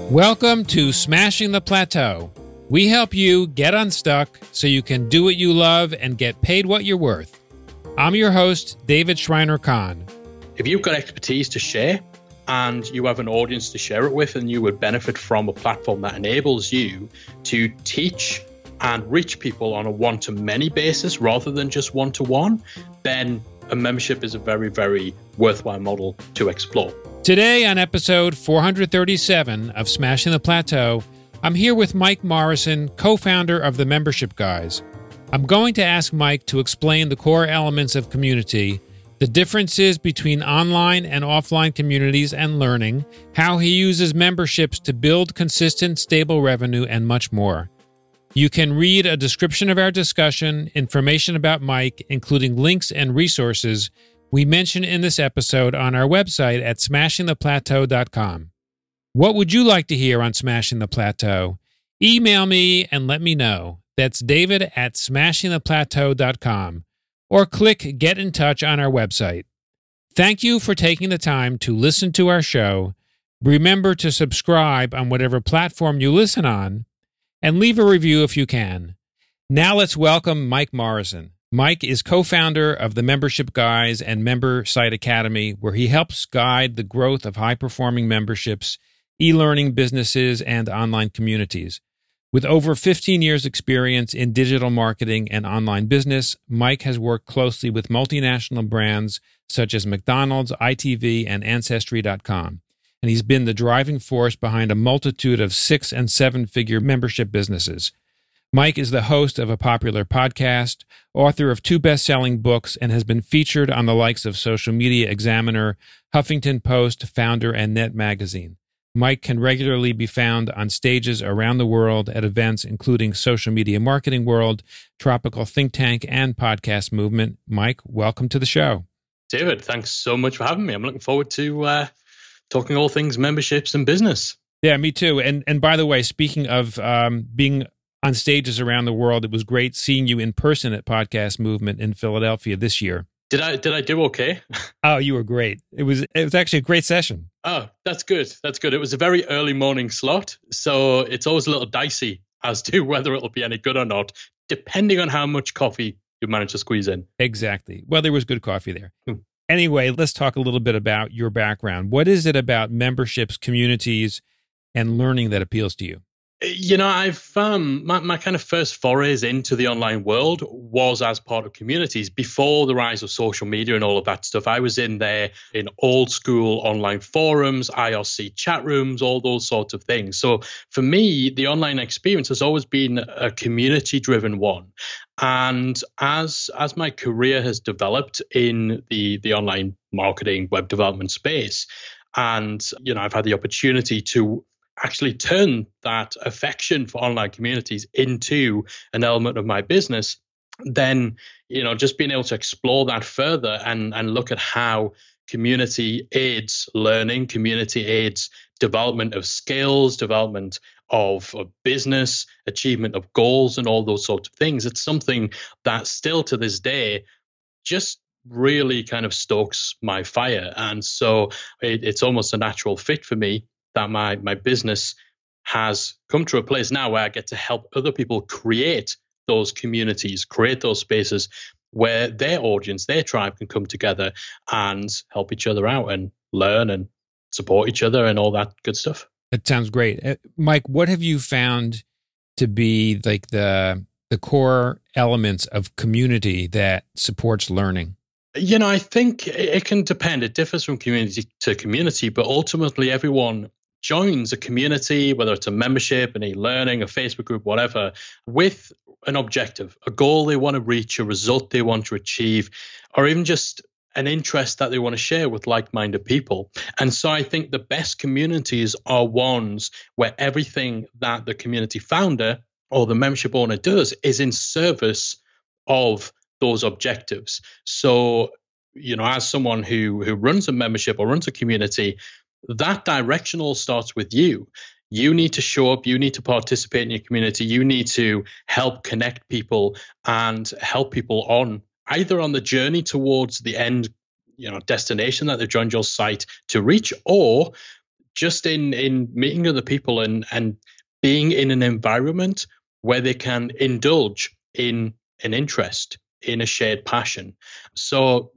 Welcome to Smashing the Plateau. We help you get unstuck so you can do what you love and get paid what you're worth. I'm your host, David Schreiner-Kahn. If you've got expertise to share and you have an audience to share it with, and you would benefit from a platform that enables you to teach and reach people on a one-to-many basis rather than just one-to-one, then a membership is a very, very worthwhile model to explore. Today on episode 437 of Smashing the Plateau, I'm here with Mike Morrison, co-founder of the Membership Guys. I'm going to ask Mike to explain the core elements of community, the differences between online and offline communities and learning, how he uses memberships to build consistent, stable revenue, and much more. You can read a description of our discussion, information about Mike, including links and resources we mention in this episode on our website at smashingtheplateau.com. What would you like to hear on Smashing the Plateau? Email me and let me know. That's David at smashingtheplateau.com. Or click Get in Touch on our website. Thank you for taking the time to listen to our show. Remember to subscribe on whatever platform you listen on, and leave a review if you can. Now let's welcome Mike Morrison. Mike is co-founder of the Membership Guys and Member Site Academy, where he helps guide the growth of high-performing memberships, e-learning businesses, and online communities. With over 15 years' experience in digital marketing and online business, Mike has worked closely with multinational brands such as McDonald's, ITV, and Ancestry.com. And he's been the driving force behind a multitude of 6- and 7-figure membership businesses. Mike is the host of a popular podcast, author of 2 best-selling books, and has been featured on the likes of Social Media Examiner, Huffington Post, Founder, and Net Magazine. Mike can regularly be found on stages around the world at events including Social Media Marketing World, Tropical Think Tank, and Podcast Movement. Mike, welcome to the show. David, thanks so much for having me. I'm looking forward to talking all things memberships and business. Yeah, me too. And by the way, speaking of being on stages around the world, it was great seeing you in person at Podcast Movement in Philadelphia this year. Did I do okay? Oh, you were great. It was actually a great session. Oh, that's good. That's good. It was a very early morning slot, so it's always a little dicey as to whether it'll be any good or not, depending on how much coffee you manage to squeeze in. Exactly. Well, there was good coffee there. Anyway, let's talk a little bit about your background. What is it about memberships, communities, and learning that appeals to you? You know, I've my kind of first forays into the online world was as part of communities before the rise of social media and all of that stuff. I was in there in old school online forums, IRC chat rooms, all those sorts of things. So for me, the online experience has always been a community driven one. And as my career has developed in the online marketing, web development space, and you know, I've had the opportunity to actually turn that affection for online communities into an element of my business, then, you know, just being able to explore that further and look at how community aids learning, community aids development of skills, development of business, achievement of goals, and all those sorts of things. It's something that still to this day just really kind of stokes my fire. And so it's almost a natural fit for me that my business has come to a place now where I get to help other people create those communities, create those spaces where their audience, their tribe can come together and help each other out and learn and support each other and all that good stuff. It sounds great. Mike, what have you found to be like the core elements of community that supports learning? You know, I think it can depend. It differs from community to community, but ultimately everyone joins a community, whether it's a membership, an e-learning, a Facebook group, whatever, with an objective, a goal they want to reach, a result they want to achieve, or even just an interest that they want to share with like-minded people. And so I think the best communities are ones where everything that the community founder or the membership owner does is in service of those objectives. So, you know, as someone who runs a membership or runs a community, that direction all starts with you. You need to show up. You need to participate in your community. You need to help connect people and help people on either on the journey towards the end, you know, destination that they've joined your site to reach, or just in meeting other people and being in an environment where they can indulge in an interest, in a shared passion. So,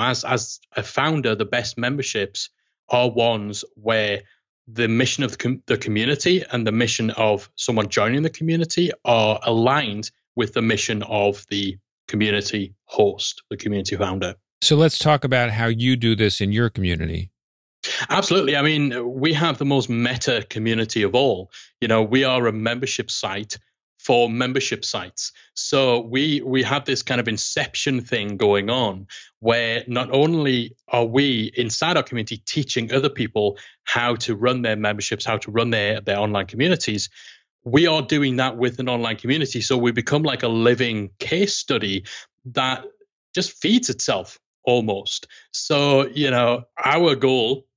as a founder, the best memberships are ones where the mission of the community and the mission of someone joining the community are aligned with the mission of the community host, the community founder. So let's talk about how you do this in your community. Absolutely. I mean, we have the most meta community of all. We are a membership site for membership sites. So we have this kind of inception thing going on where not only are we inside our community teaching other people how to run their memberships, how to run their online communities, we are doing that with an online community. So we become like a living case study that just feeds itself almost. So, our goal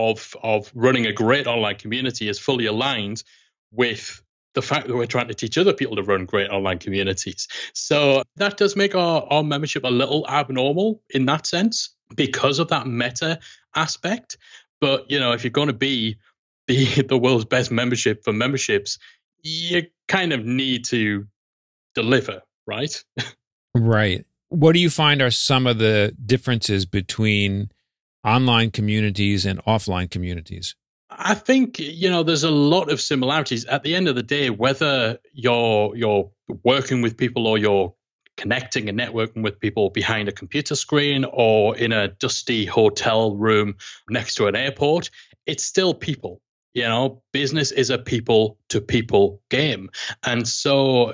of running a great online community is fully aligned with the fact that we're trying to teach other people to run great online communities. So that does make our membership a little abnormal in that sense because of that meta aspect. But, if you're going to be the world's best membership for memberships, you kind of need to deliver, right? Right. What do you find are some of the differences between online communities and offline communities? I think, there's a lot of similarities. At the end of the day, whether you're working with people or you're connecting and networking with people behind a computer screen or in a dusty hotel room next to an airport, it's still people. Business is a people-to-people game. And so,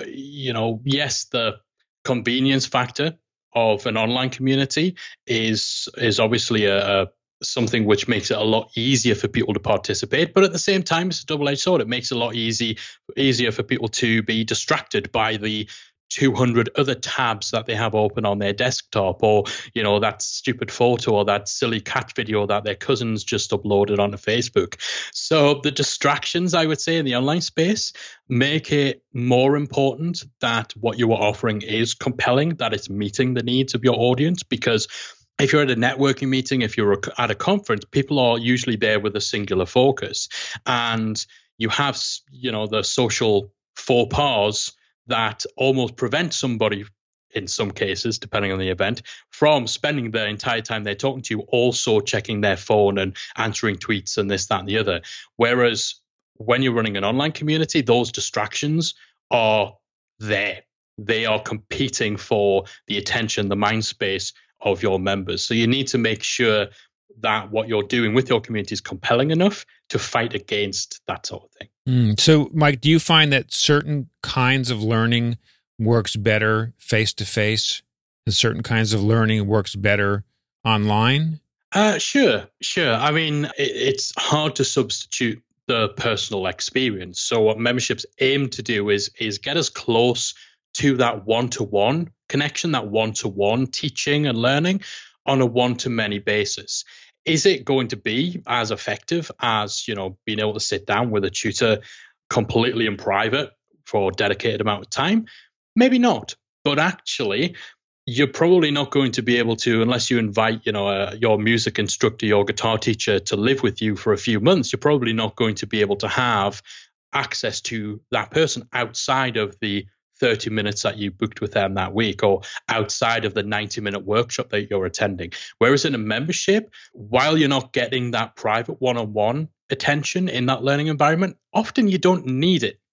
yes, the convenience factor of an online community is obviously something which makes it a lot easier for people to participate. But at the same time, it's a double-edged sword. It makes it a lot easier for people to be distracted by the 200 other tabs that they have open on their desktop, or that stupid photo or that silly cat video that their cousins just uploaded onto Facebook. So the distractions, I would say, in the online space make it more important that what you are offering is compelling, that it's meeting the needs of your audience. Because if you're at a networking meeting, if you're at a conference, people are usually there with a singular focus, and you have the social faux pas that almost prevent somebody, in some cases, depending on the event, from spending the entire time they're talking to you also checking their phone and answering tweets and this, that, and the other. Whereas when you're running an online community, those distractions are there. They are competing for the attention, the mind space of your members. So you need to make sure that what you're doing with your community is compelling enough to fight against that sort of thing. So, Mike, do you find that certain kinds of learning works better face-to-face and certain kinds of learning works better online? Sure. I mean, it's hard to substitute the personal experience. So what memberships aim to do is get us close to that one-to-one connection, that one-to-one teaching and learning on a one-to-many basis. Is it going to be as effective as, being able to sit down with a tutor completely in private for a dedicated amount of time? Maybe not. But actually, you're probably not going to be able to, unless you invite, your music instructor, your guitar teacher to live with you for a few months, you're probably not going to be able to have access to that person outside of the 30 minutes that you booked with them that week, or outside of the 90-minute workshop that you're attending. Whereas in a membership, while you're not getting that private one-on-one attention in that learning environment, often you don't need it.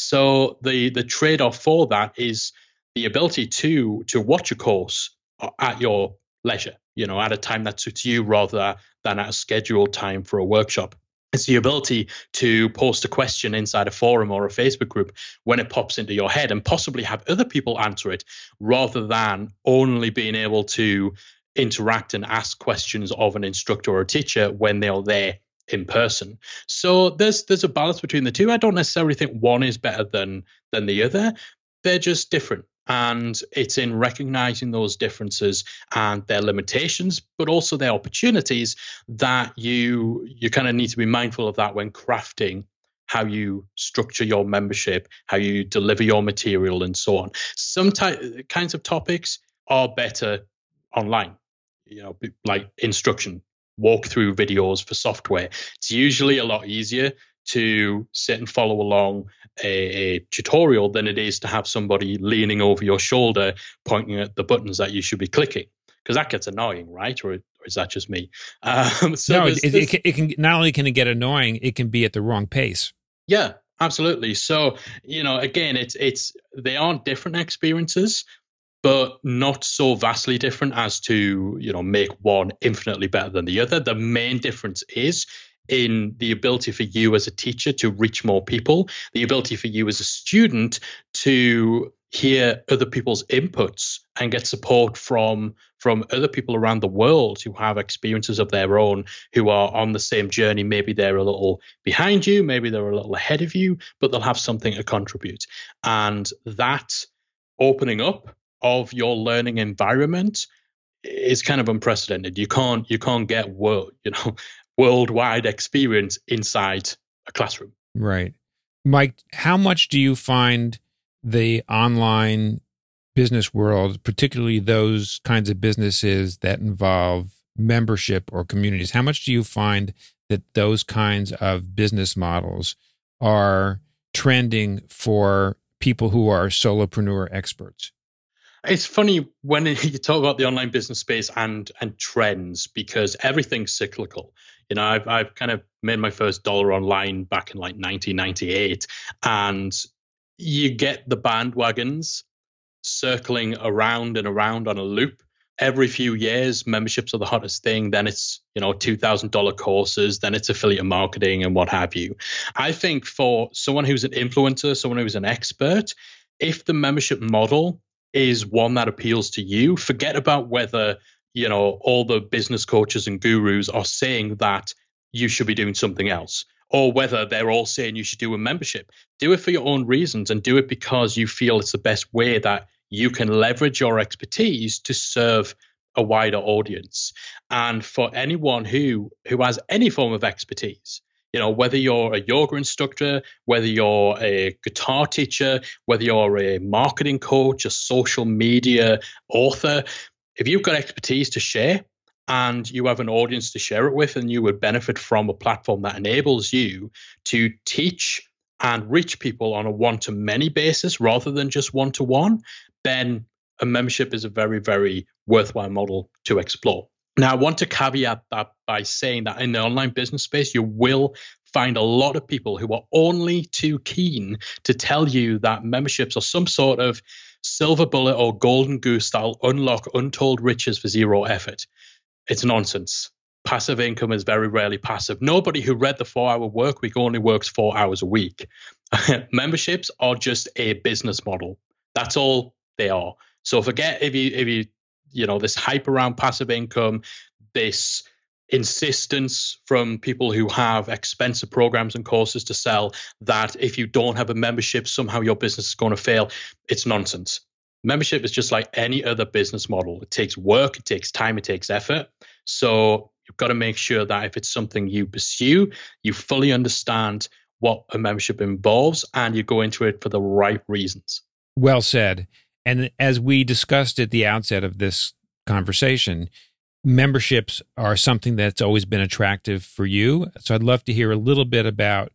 So the trade-off for that is the ability to watch a course at your leisure, at a time that suits you rather than at a scheduled time for a workshop. It's the ability to post a question inside a forum or a Facebook group when it pops into your head and possibly have other people answer it, rather than only being able to interact and ask questions of an instructor or a teacher when they're there in person. So there's a balance between the two. I don't necessarily think one is better than the other. They're just different. And it's in recognizing those differences and their limitations, but also their opportunities, that you kind of need to be mindful of that when crafting how you structure your membership, how you deliver your material, and so on. Some kinds of topics are better online, like instruction walkthrough videos for software. It's usually a lot easier to sit and follow along a tutorial than it is to have somebody leaning over your shoulder pointing at the buttons that you should be clicking, because that gets annoying, right? Or is that just me? No, it can not only can it get annoying, it can be at the wrong pace. Yeah, absolutely. So, again, it's they aren't different experiences, but not so vastly different as to, make one infinitely better than the other. The main difference is in the ability for you as a teacher to reach more people, the ability for you as a student to hear other people's inputs and get support from other people around the world who have experiences of their own, who are on the same journey. Maybe they're a little behind you, maybe they're a little ahead of you, but they'll have something to contribute. And that opening up of your learning environment is kind of unprecedented. You can't get worldwide experience inside a classroom. Right. Mike, how much do you find the online business world, particularly those kinds of businesses that involve membership or communities, how much do you find that those kinds of business models are trending for people who are solopreneur experts? It's funny when you talk about the online business space and trends, because everything's cyclical. I've kind of made my first dollar online back in like 1998, and you get the bandwagons circling around and around on a loop. Every few years, memberships are the hottest thing. Then it's, $2,000 courses. Then it's affiliate marketing and what have you. I think for someone who's an influencer, someone who's an expert, if the membership model is one that appeals to you, forget about whether, all the business coaches and gurus are saying that you should be doing something else, or whether they're all saying you should do a membership. Do it for your own reasons, and do it because you feel it's the best way that you can leverage your expertise to serve a wider audience. And for anyone who has any form of expertise, whether you're a yoga instructor, whether you're a guitar teacher, whether you're a marketing coach, a social media author, if you've got expertise to share and you have an audience to share it with, and you would benefit from a platform that enables you to teach and reach people on a one-to-many basis rather than just one-to-one, then a membership is a very, very worthwhile model to explore. Now, I want to caveat that by saying that in the online business space, you will find a lot of people who are only too keen to tell you that memberships are some sort of silver bullet or golden goose that will unlock untold riches for zero effort. It's nonsense. Passive income is very rarely passive. Nobody who read the 4-hour work week only works 4 hours a week. Memberships are just a business model. That's all they are. So forget if you this hype around passive income, this insistence from people who have expensive programs and courses to sell that if you don't have a membership, somehow your business is going to fail. It's nonsense. Membership is just like any other business model. It takes work, it takes time, it takes effort. So you've got to make sure that if it's something you pursue, you fully understand what a membership involves and you go into it for the right reasons. Well said. And as we discussed at the outset of this conversation, memberships are something that's always been attractive for you. So I'd love to hear a little bit about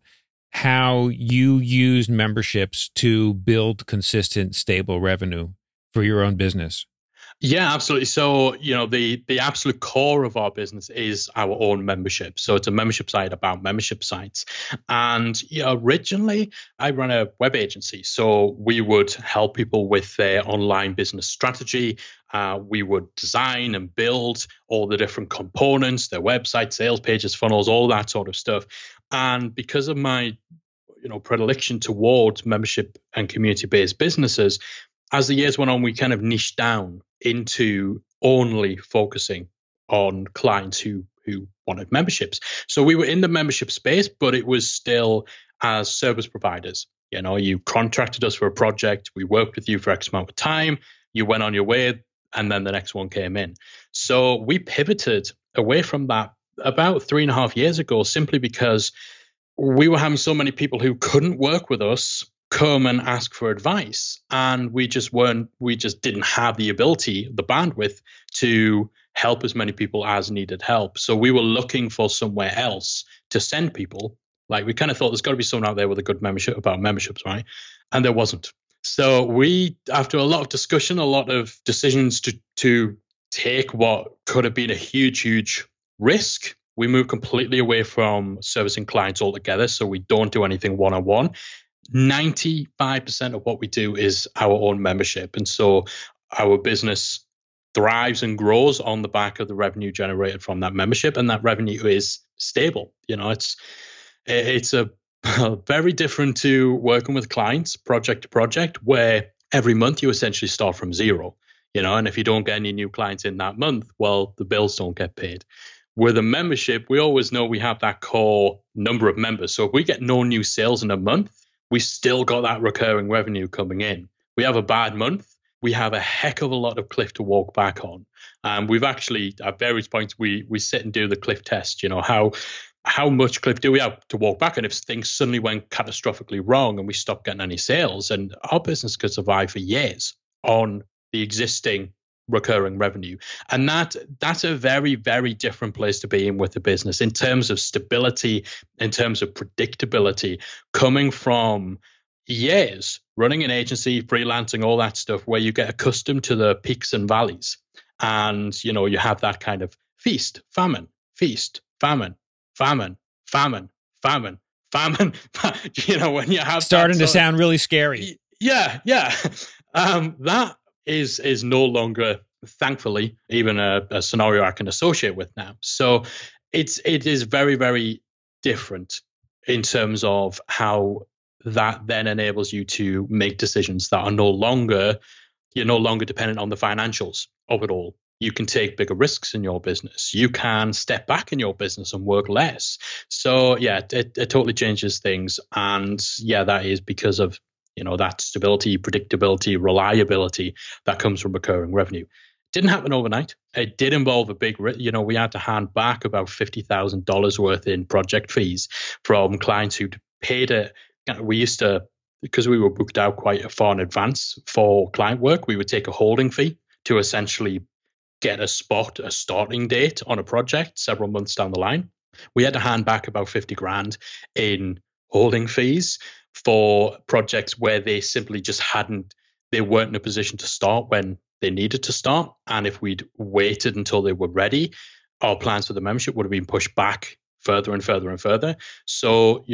how you use memberships to build consistent, stable revenue for your own business. Yeah, absolutely. So, the absolute core of our business is our own membership. So it's a membership site about membership sites. And originally I ran a web agency. So we would help people with their online business strategy. We would design and build all the different components, their website, sales pages, funnels, all that sort of stuff. And because of my, predilection towards membership and community-based businesses, as the years went on, we kind of niched down into only focusing on clients who wanted memberships. So we were in the membership space, but it was still as service providers. You contracted us for a project, we worked with you for X amount of time, you went on your way, and then the next one came in. So we pivoted away from that about 3.5 years ago, simply because we were having so many people who couldn't work with us, come and ask for advice. And we just didn't have the ability, the bandwidth to help as many people as needed help. So we were looking for somewhere else to send people. Like, we kind of thought there's got to be someone out there with a good membership about memberships, right? And there wasn't. So we, after a lot of discussion, a lot of decisions to take what could have been a huge risk, we moved completely away from servicing clients altogether. So we don't do anything one-on-one. 95% of what we do is our own membership. And so our business thrives and grows on the back of the revenue generated from that membership. And that revenue is stable. It's a very different to working with clients project to project, where every month you essentially start from zero, and if you don't get any new clients in that month, well, the bills don't get paid. With a membership, we always know we have that core number of members. So if we get no new sales in a month, we still got that recurring revenue coming in. We have a bad month, we have a heck of a lot of cliff to walk back on. We've actually, at various points, we sit and do the cliff test. How much cliff do we have to walk back? And if things suddenly went catastrophically wrong and we stopped getting any sales, and our business could survive for years on the existing recurring revenue. And that's a very, very different place to be in with the business in terms of stability, in terms of predictability, coming from years running an agency, freelancing, all that stuff, where you get accustomed to the peaks and valleys. And, you have that kind of feast, famine, famine, famine. When you have starting to sound really scary. Yeah. That is no longer, thankfully, even a scenario I can associate with now. So it is very, very different in terms of how that then enables you to make decisions that are you're no longer dependent on the financials of it all. You can take bigger risks in your business. You can step back in your business and work less. So yeah, it totally changes things. And yeah, that is because of that stability, predictability, reliability that comes from recurring revenue. Didn't happen overnight. It did involve a big, we had to hand back about $50,000 worth in project fees from clients who'd paid it. We used to, because we were booked out quite far in advance for client work, we would take a holding fee to essentially get a starting date on a project several months down the line. We had to hand back about 50 grand in holding fees for projects where they simply just they weren't in a position to start when they needed to start. And if we'd waited until they were ready, our plans for the membership would have been pushed back further and further and further. So,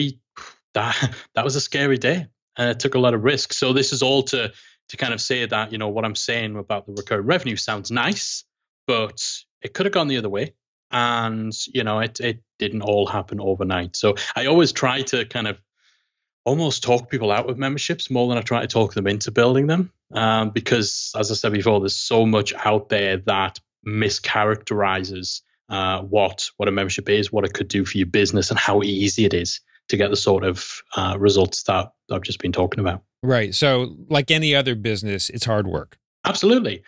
that was a scary day, and it took a lot of risk. So this is all to kind of say that, what I'm saying about the recurring revenue sounds nice, but it could have gone the other way. And, it didn't all happen overnight. So I always try to kind of almost talk people out of memberships more than I try to talk them into building them. Because, as I said before, there's so much out there that mischaracterizes what a membership is, what it could do for your business, and how easy it is to get the sort of results that I've just been talking about. Right. So like any other business, it's hard work. Absolutely.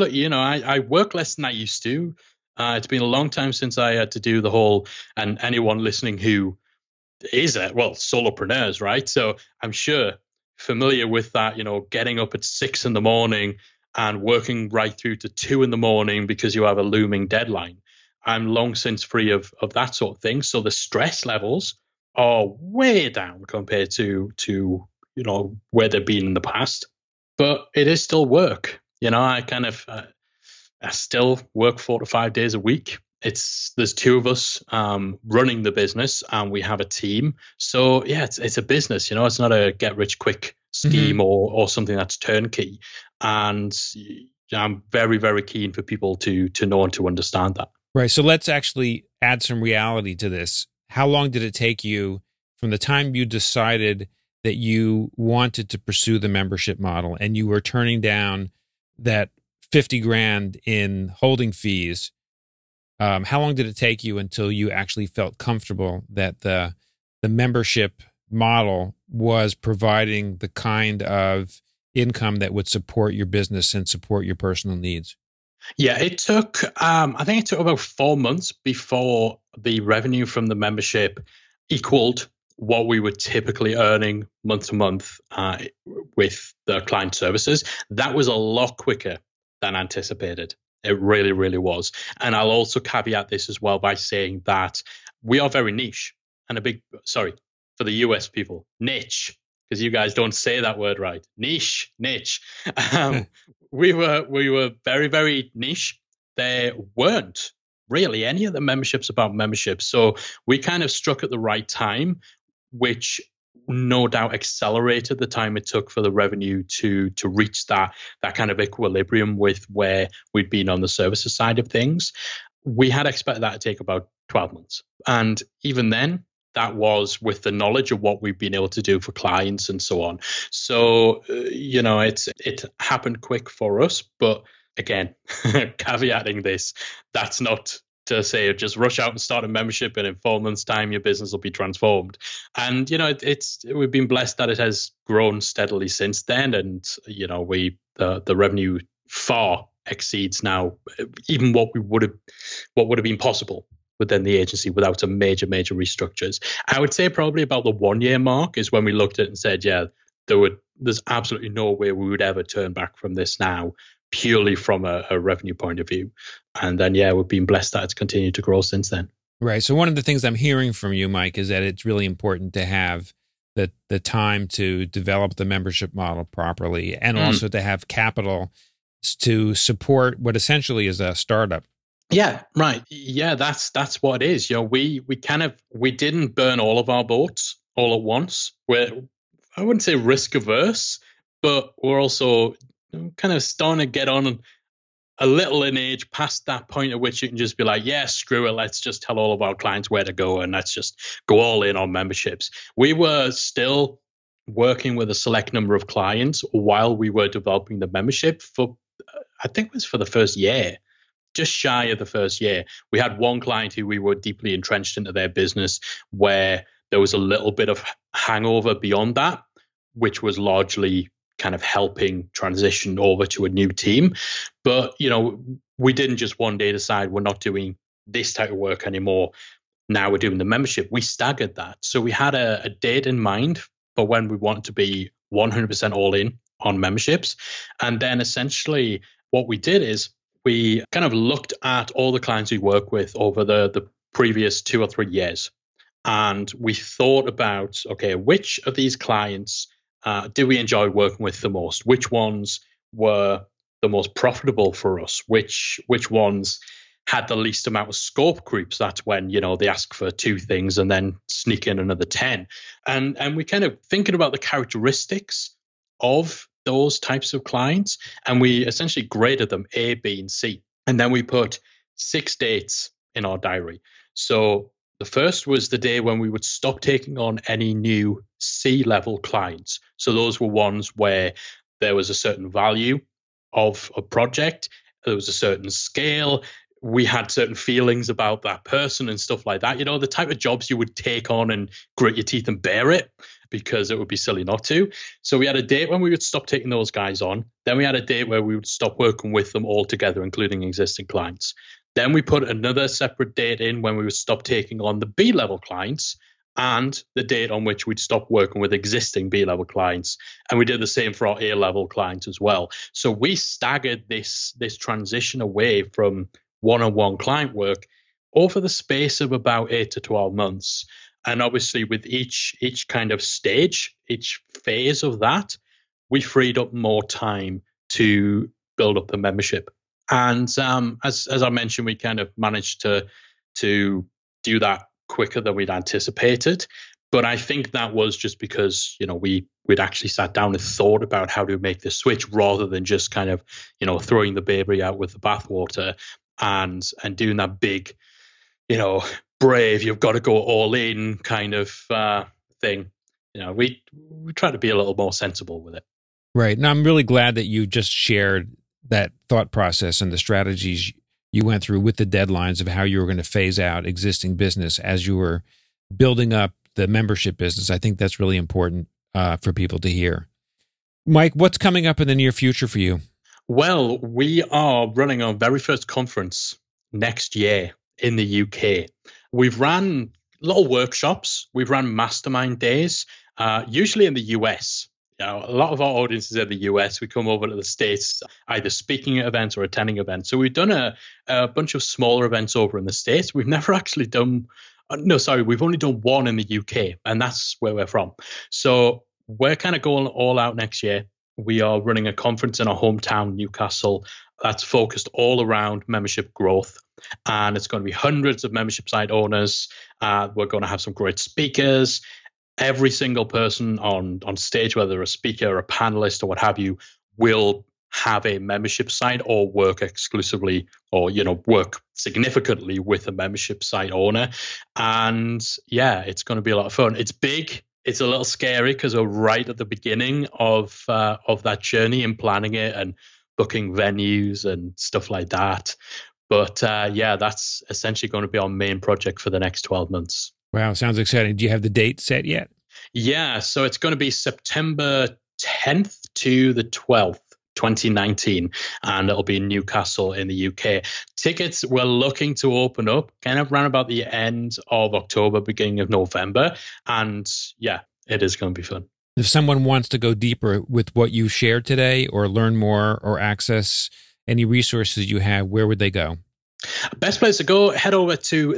I work less than I used to. It's been a long time since I had to do the whole, and anyone listening who is solopreneurs, right? So I'm sure familiar with that, getting up at 6 a.m. and working right through to 2 a.m. because you have a looming deadline. I'm long since free of that sort of thing. So the stress levels are way down compared to where they've been in the past. But it is still work. I still work 4 to 5 days a week. There's two of us running the business, and we have a team. So yeah, it's a business. It's not a get rich quick scheme or something that's turnkey. And I'm very, very keen for people to know and to understand that. Right. So let's actually add some reality to this. How long did it take you from the time you decided that you wanted to pursue the membership model and you were turning down that 50 grand in holding fees? How long did it take you until you actually felt comfortable that the membership model was providing the kind of income that would support your business and support your personal needs? Yeah, it took, I think it took about 4 months before the revenue from the membership equaled what we were typically earning month to month with the client services, that was a lot quicker than anticipated. It really, really was. And I'll also caveat this as well by saying that we are very niche and for the US people, niche, because you guys don't say that word right. Niche. We were very, very niche. There weren't really any of the memberships about memberships. So we kind of struck at the right time, which no doubt accelerated the time it took for the revenue to reach that kind of equilibrium with where we'd been on the services side of things. We had expected that to take about 12 months. And even then, that was with the knowledge of what we've been able to do for clients and so on. So, it happened quick for us. But again, caveating this, that's not to say just rush out and start a membership and in 4 months' time your business will be transformed. And we've been blessed that it has grown steadily since then, and the revenue far exceeds now even what would have been possible within the agency without some major restructures. I would say probably about the 1 year mark is when we looked at it and said, there's absolutely no way we would ever turn back from this now, purely from a revenue point of view. And then, we've been blessed that it's continued to grow since then. Right. So one of the things I'm hearing from you, Mike, is that it's really important to have the time to develop the membership model properly, and also to have capital to support what essentially is a startup. Yeah, right. Yeah, that's what it is. We didn't burn all of our boats all at once. I wouldn't say risk averse, but we're also kind of starting to get on a little in age past that point at which you can just be like, yeah, screw it. Let's just tell all of our clients where to go and let's just go all in on memberships. We were still working with a select number of clients while we were developing the membership I think it was for the first year. Just shy of the first year. We had one client who we were deeply entrenched into their business where there was a little bit of hangover beyond that, which was largely kind of helping transition over to a new team. But, we didn't just one day decide we're not doing this type of work anymore. Now we're doing the membership. We staggered that. So we had a date in mind for when we want to be 100% all in on memberships. And then essentially what we did is we kind of looked at all the clients we work with over the previous 2 or 3 years. And we thought about, okay, which of these clients did we enjoy working with the most? Which ones were the most profitable for us? Which ones had the least amount of scope creeps? That's when, they ask for 2 things and then sneak in another 10. And we kind of thinking about the characteristics of those types of clients, and we essentially graded them A, B, and C. And then we put 6 dates in our diary. So the first was the day when we would stop taking on any new C-level clients. So those were ones where there was a certain value of a project, there was a certain scale, we had certain feelings about that person and stuff like that. The type of jobs you would take on and grit your teeth and bear it, because it would be silly not to. So we had a date when we would stop taking those guys on. Then we had a date where we would stop working with them altogether, including existing clients. Then we put another separate date in when we would stop taking on the B-level clients, and the date on which we'd stop working with existing B-level clients. And we did the same for our A-level clients as well. So we staggered this transition away from one-on-one client work over the space of about 8 to 12 months. And obviously with each kind of stage, each phase of that, we freed up more time to build up the membership. And as I mentioned, we kind of managed to do that quicker than we'd anticipated. But I think that was just because, we'd actually sat down and thought about how to make the switch rather than just kind of, throwing the baby out with the bathwater and doing that big, brave, you've got to go all in kind of thing. We try to be a little more sensible with it. Right. And I'm really glad that you just shared that thought process and the strategies you went through with the deadlines of how you were going to phase out existing business as you were building up the membership business. I think that's really important for people to hear. Mike, what's coming up in the near future for you? Well, we are running our very first conference next year in the UK. We've ran little workshops. We've run mastermind days, usually in the US. A lot of our audience is in the US. We come over to the States, either speaking at events or attending events. So we've done a bunch of smaller events over in the States. We've never actually done, we've only done one in the UK, and that's where we're from. So we're kind of going all out next year. We are running a conference in our hometown, Newcastle, that's focused all around membership growth. And it's going to be hundreds of membership site owners. We're going to have some great speakers. Every single person on stage, whether they're a speaker or a panelist or what have you, will have a membership site or work exclusively or, work significantly with a membership site owner. And yeah, it's going to be a lot of fun. It's big. It's a little scary because we're right at the beginning of that journey and planning it and booking venues and stuff like that. But that's essentially going to be our main project for the next 12 months. Wow, sounds exciting. Do you have the date set yet? Yeah, so it's going to be September 10th to the 12th, 2019, and it'll be in Newcastle in the UK. Tickets we're looking to open up kind of around about the end of October, beginning of November, and yeah, it is going to be fun. If someone wants to go deeper with what you shared today or learn more or access any resources you have, where would they go? Best place to go, head over to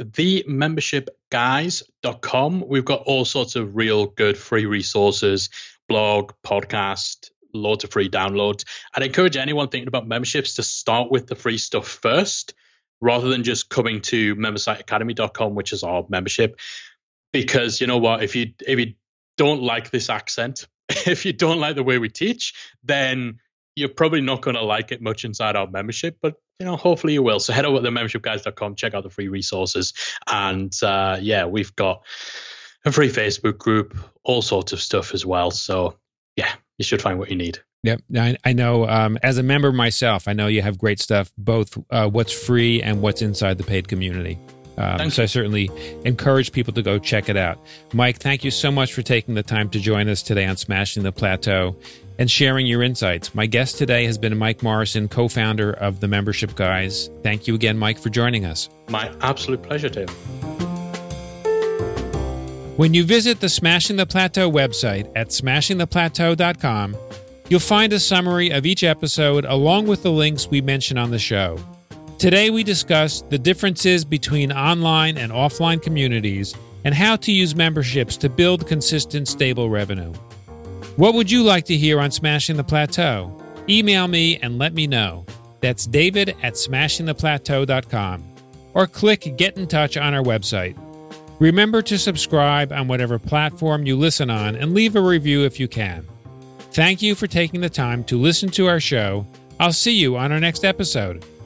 themembershipguys.com. We've got all sorts of real good free resources, blog, podcast, loads of free downloads. I'd encourage anyone thinking about memberships to start with the free stuff first, rather than just coming to membersiteacademy.com, which is our membership. Because you know what, if you don't like this accent, if you don't like the way we teach, then you're probably not going to like it much inside our membership, but hopefully you will. So head over to themembershipguys.com, check out the free resources. And we've got a free Facebook group, all sorts of stuff as well. So yeah, you should find what you need. Yep. I know as a member myself, I know you have great stuff, both what's free and what's inside the paid community. So I certainly encourage people to go check it out. Mike, thank you so much for taking the time to join us today on Smashing the Plateau and sharing your insights. My guest today has been Mike Morrison, co-founder of The Membership Guys. Thank you again, Mike, for joining us. My absolute pleasure, Tim. When you visit the Smashing the Plateau website at smashingtheplateau.com, you'll find a summary of each episode along with the links we mention on the show. Today we discussed the differences between online and offline communities and how to use memberships to build consistent, stable revenue. What would you like to hear on Smashing the Plateau? Email me and let me know. That's david@smashingtheplateau.com. Or click Get in Touch on our website. Remember to subscribe on whatever platform you listen on and leave a review if you can. Thank you for taking the time to listen to our show. I'll see you on our next episode.